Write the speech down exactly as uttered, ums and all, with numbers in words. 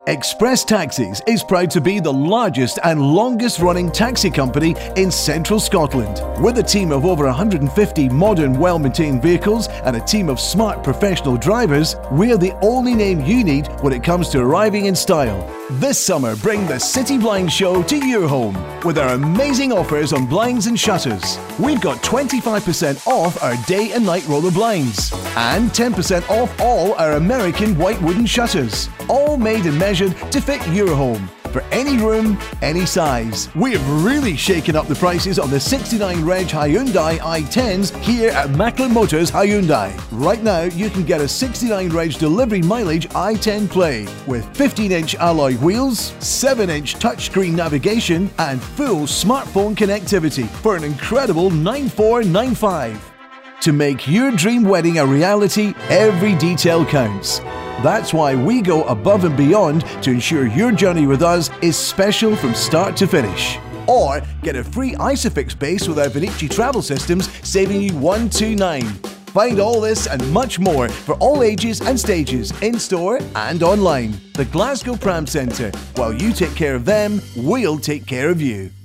Express Taxis is proud to be the largest and longest running taxi company in central Scotland. With a team of over one hundred fifty modern, well-maintained vehicles and a team of smart professional drivers, we're the only name you need when it comes to arriving in style. This summer, bring the City Blind Show to your home with our amazing offers on blinds and shutters. We've got twenty-five percent off our day and night roller blinds and ten percent off all our American white wooden shutters. All made and measured to fit your home, for any room, any size. We've really shaken up the prices on the sixty-nine reg Hyundai i tens here at Macklin Motors Hyundai. Right now, you can get a sixty-nine reg delivery mileage i ten Play with fifteen inch alloy wheels, seven inch touchscreen navigation, and full smartphone connectivity for an incredible nine four nine five. To make your dream wedding a reality, every detail counts. That's why we go above and beyond to ensure your journey with us is special from start to finish. Or get a free ISOFIX base with our Vinici Travel Systems, saving you one hundred twenty-nine dollars. Find all this and much more for all ages and stages, in-store and online. The Glasgow Pram Centre. While you take care of them, we'll take care of you.